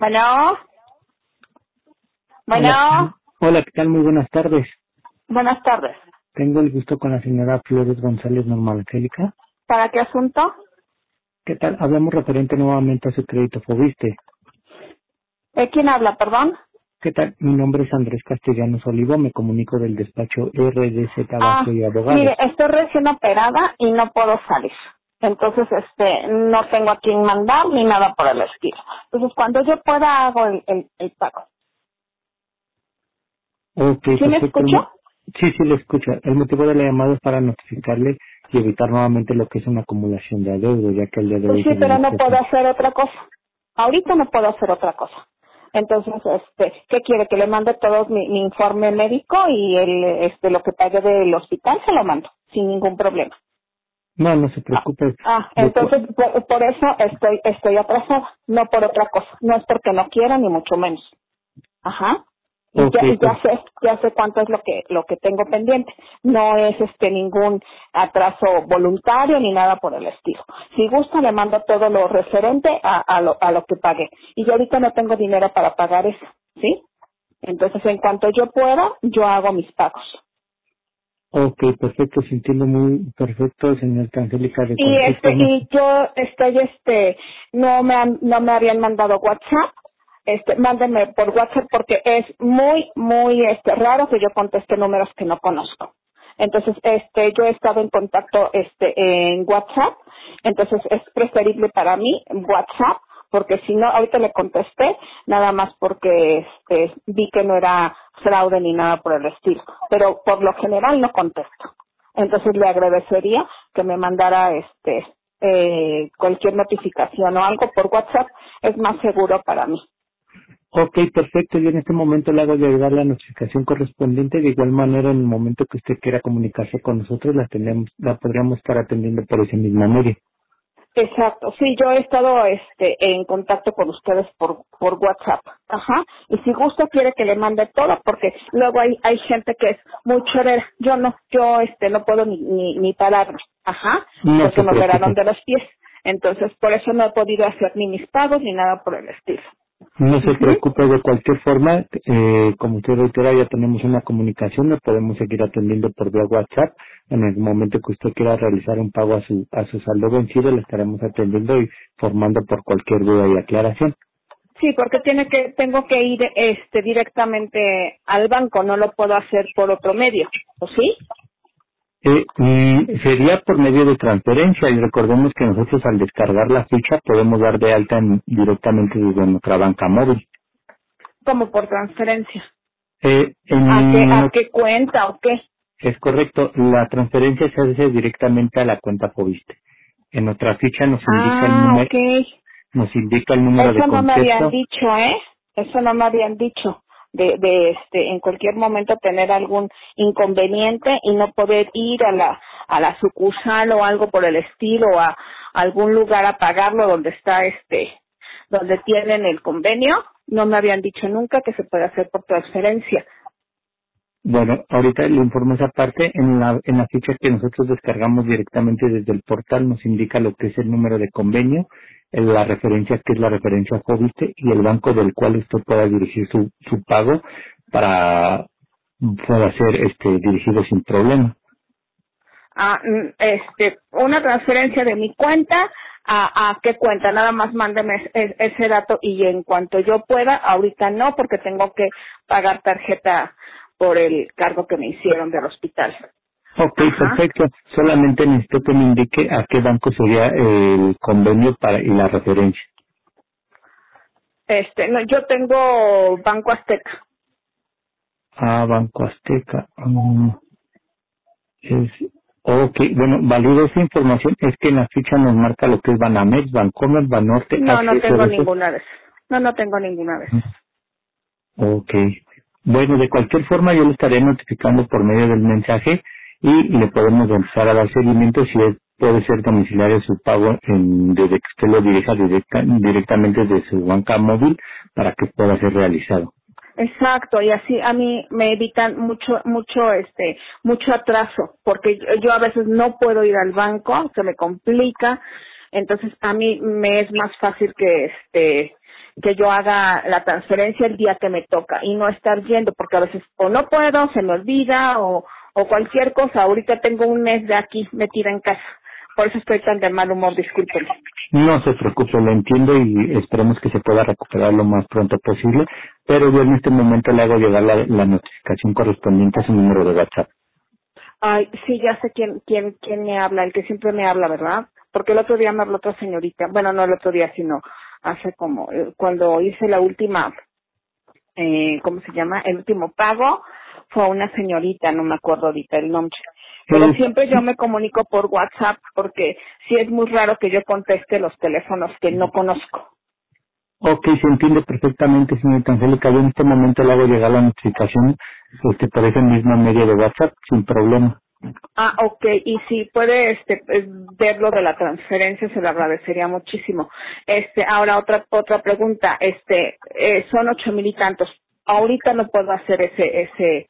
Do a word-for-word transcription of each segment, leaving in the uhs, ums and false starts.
Bueno, Hola, bueno, hola, ¿qué tal? Muy buenas tardes. buenas tardes. Tengo el gusto con la señora Flores González Normal Angélica. ¿Para qué asunto? ¿Qué tal? Hablamos referente nuevamente a su crédito Fobiste. ¿Eh, ¿Quién habla, perdón? ¿Qué tal? Mi nombre es Andrés Castellanos Olivo, me comunico del despacho R D Z Vázquez Ah, y Abogados. mire, estoy recién operada y no puedo salir. Entonces, este, no tengo a quién mandar ni nada por el estilo. Entonces, cuando yo pueda hago el, el, el pago. Ok, ¿Sí me perfecto. El escucho? mo- Sí, sí, le escucha. El motivo de la llamada es para notificarle y evitar nuevamente lo que es una acumulación de adeudo, ya que el día de Pues hoy sí, se pero viene no puedo presente. hacer otra cosa. Ahorita no puedo hacer otra cosa. Entonces, este, ¿qué quiere? Que le mande todo mi, mi informe médico y el, este, lo que pague del hospital se lo mando, sin ningún problema. No, no se Ah, preocupe. ah, De cu- entonces por, por eso estoy, estoy atrasada, no por otra cosa. No es porque no quiera ni mucho menos. Ajá. Y ok, ya, y pues, ya sé, ya sé cuánto es lo que, lo que tengo pendiente. No es este ningún atraso voluntario ni nada por el estilo. Si gusta le mando todo lo referente a, a lo, a lo que pagué. Y yo ahorita no tengo dinero para pagar eso, ¿sí? Entonces en cuanto yo pueda, yo hago mis pagos. ok, perfecto, se entiende muy perfecto, señor Angélica, de Y cualquier este, forma. y yo estoy este, no me han, no me habían mandado WhatsApp. Este, mándenme por WhatsApp porque es muy, muy este, raro que yo conteste números que no conozco. Entonces, este, yo he estado en contacto, este, en WhatsApp. Entonces, es preferible para mí WhatsApp porque si no, ahorita le contesté nada más porque, este, vi que no era fraude ni nada por el estilo. Pero por lo general no contesto. Entonces le agradecería que me mandara este eh, cualquier notificación o algo por WhatsApp, es más seguro para mí. Ok, perfecto. Yo en este momento le hago llegar la notificación correspondiente. De igual manera, en el momento que usted quiera comunicarse con nosotros, la, tenemos, la podríamos estar atendiendo por ese mismo medio. Exacto, sí, yo he estado este en contacto con ustedes por por WhatsApp, ajá, y si gusta quiere que le mande todo porque luego hay hay gente que es muy chorera, yo no, yo este no puedo ni ni, ni pararme, ajá, No porque se me operaron preocupe. de los pies, entonces por eso no he podido hacer ni mis pagos ni nada por el estilo. No se Ujú. preocupe de cualquier forma. Eh, como usted reitera, ya tenemos una comunicación. Le podemos seguir atendiendo por vía WhatsApp. En el momento que usted quiera realizar un pago a su, a su saldo vencido, le estaremos atendiendo y formando por cualquier duda y aclaración. Sí, porque tiene que, tengo que ir este directamente al banco, no lo puedo hacer por otro medio, ¿o sí? Eh, y sería por medio de transferencia y recordemos que nosotros al descargar la ficha podemos dar de alta en- directamente desde nuestra banca móvil. Como por transferencia. Eh, ¿A qué, en a no- qué cuenta o qué? es correcto, la transferencia se hace directamente a la cuenta Fobiste. En nuestra ficha nos indica el Ah, número, ok. nos indica el número de Eso no me habían contexto. dicho, ¿eh? Eso no me habían dicho. De, de este, en cualquier momento tener algún inconveniente y no poder ir a la, a la sucursal o algo por el estilo, o a algún lugar a pagarlo donde está este, donde tienen el convenio. No me habían dicho nunca que se puede hacer por transferencia. Bueno, ahorita le informo esa parte. En la, en la ficha que nosotros descargamos directamente desde el portal nos indica lo que es el número de convenio, eh, la referencia que es la referencia Fobiste y el banco del cual usted pueda dirigir su, su pago para pueda ser este dirigido sin problema. Ah, mm, este, una transferencia de mi cuenta a, a qué cuenta, nada más mándeme es- es- ese dato y en cuanto yo pueda, ahorita no porque tengo que pagar tarjeta por el cargo que me hicieron del hospital. Ok, Ajá. perfecto. Solamente necesito que me indique a qué banco sería el convenio para y la referencia. Este, no, yo tengo Banco Azteca. Ah, Banco Azteca. Mm, Es, ok, bueno, valido esa información, es que en la ficha nos marca lo que es Banamex, Bancomer, Banorte, No, no tengo H S B C. ninguna de esas. No, no tengo ninguna de esas. Ok. Bueno, de cualquier forma yo le estaré notificando por medio del mensaje y le podemos empezar a dar seguimiento si es- puede ser domiciliario su pago en- desde que usted lo dirija directa- directamente desde su banca móvil para que pueda ser realizado. Exacto, y así a mí me evitan mucho, mucho, este, mucho atraso, porque yo, yo a veces no puedo ir al banco, se me complica, entonces a mí me es más fácil que, este, que yo haga la transferencia el día que me toca y no estar yendo, porque a veces o no puedo, se me olvida o, o cualquier cosa. Ahorita tengo un mes de aquí metida en casa, por eso estoy tan de mal humor, discúlpenme. No se preocupe, lo entiendo y esperemos que se pueda recuperar lo más pronto posible, pero yo en este momento le hago llegar la, la notificación correspondiente a su número de WhatsApp. Ay, sí, ya sé quién, quién, quién me habla, el que siempre me habla, ¿verdad? Porque el otro día me habló otra señorita, bueno, no el otro día, sino hace como, eh, cuando hice la última, eh, ¿cómo se llama? El último pago, fue una señorita, no me acuerdo ahorita el nombre. Pero Eh, siempre yo me comunico por WhatsApp porque sí es muy raro que yo conteste los teléfonos que no conozco. ok, se entiende perfectamente, señorita Angélica. Yo en este momento le hago llegar la notificación este, por ese mismo medio de WhatsApp, sin problema. Ah, ok, y si puede este eh, ver lo de la transferencia, se lo agradecería muchísimo. Este, ahora otra otra pregunta, este, eh, son ocho mil y tantos. Ahorita no puedo hacer ese ese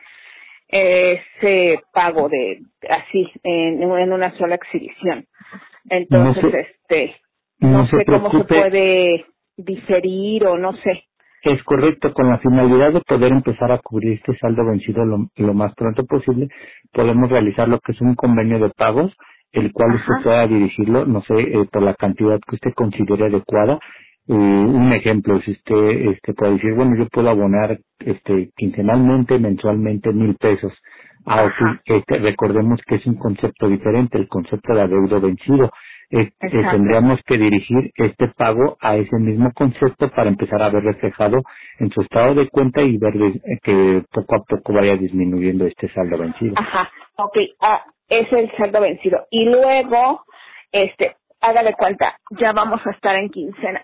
ese pago de así en, en una sola exhibición. No Entonces, se, este, no no se sé cómo se preocupe, puede diferir o no sé. es correcto, con la finalidad de poder empezar a cubrir este saldo vencido lo, lo más pronto posible, podemos realizar lo que es un convenio de pagos, el cual usted Ajá, pueda dirigirlo, no sé, eh, por la cantidad que usted considere adecuada. Eh, un ejemplo, si usted este, puede decir, bueno, yo puedo abonar este, quincenalmente, mensualmente, mil pesos. Ah, ok, ajá, este, recordemos que es un concepto diferente, el concepto de adeudo vencido. Eh, eh, exacto. tendríamos que dirigir este pago a ese mismo concepto para empezar a ver reflejado en su estado de cuenta y ver de- eh, que poco a poco vaya disminuyendo este saldo vencido. Ajá, ok, ah, es el saldo vencido. Y luego, este, hágale cuenta, ya vamos a estar en quincena.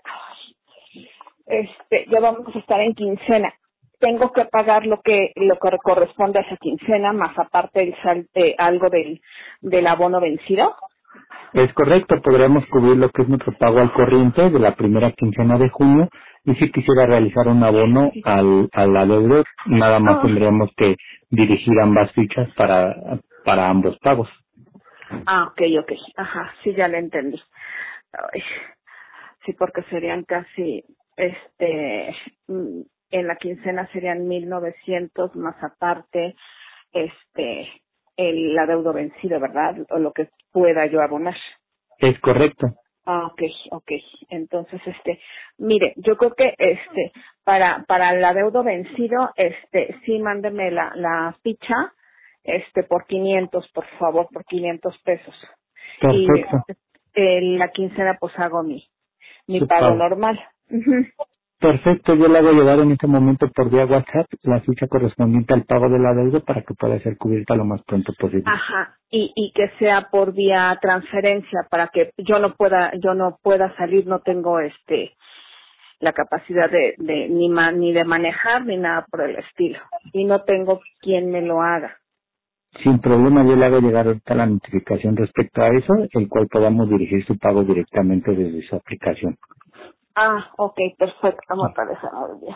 Este, ya vamos a estar en quincena. Tengo que pagar lo que lo que corresponde a esa quincena, más aparte el sal, eh, algo del, del abono vencido. Es correcto, podríamos cubrir lo que es nuestro pago al corriente de la primera quincena de junio y si quisiera realizar un abono al, al adeudo, nada más Ah, tendríamos que dirigir ambas fichas para, para ambos pagos. ah, ok, ok, ajá, sí, ya lo entendí. Ay, sí, porque serían casi, este, mm, en la quincena serían mil novecientos más aparte, este, el adeudo vencido, ¿verdad? O lo que pueda yo abonar. Es correcto. Ah, ok, ok. Entonces, este, mire, yo creo que, este, para, para el adeudo vencido, este, sí, mándeme la, la ficha, este, por quinientos, por favor, por quinientos pesos. Y Perfecto. eh, la quincena, pues hago mi, mi Su pago pago. normal. Ujú. Perfecto, yo le hago llegar en este momento por vía WhatsApp la ficha correspondiente al pago de la deuda para que pueda ser cubierta lo más pronto posible. Ajá, y, y que sea por vía transferencia para que yo no pueda, yo no pueda salir, no tengo este, la capacidad de, de ni ma, ni de manejar ni nada por el estilo y no tengo quien me lo haga. Sin problema, yo le hago llegar ahorita la notificación respecto a eso, el cual podamos dirigir su pago directamente desde su aplicación. Ah, ok, perfecto, me parece muy bien.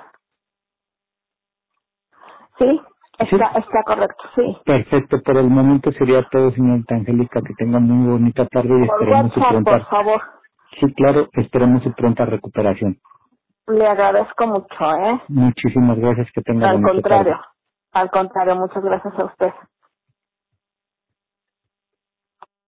Sí, Sí, está, está correcto, sí. perfecto, por el momento sería todo, señorita Angélica, que tenga muy bonita tarde y Por esperemos su WhatsApp, por pronta, favor. sí, claro, esperemos su pronta recuperación. Le agradezco mucho, ¿eh? Muchísimas gracias, que tenga Al bonita tarde. contrario, al contrario, muchas gracias a usted.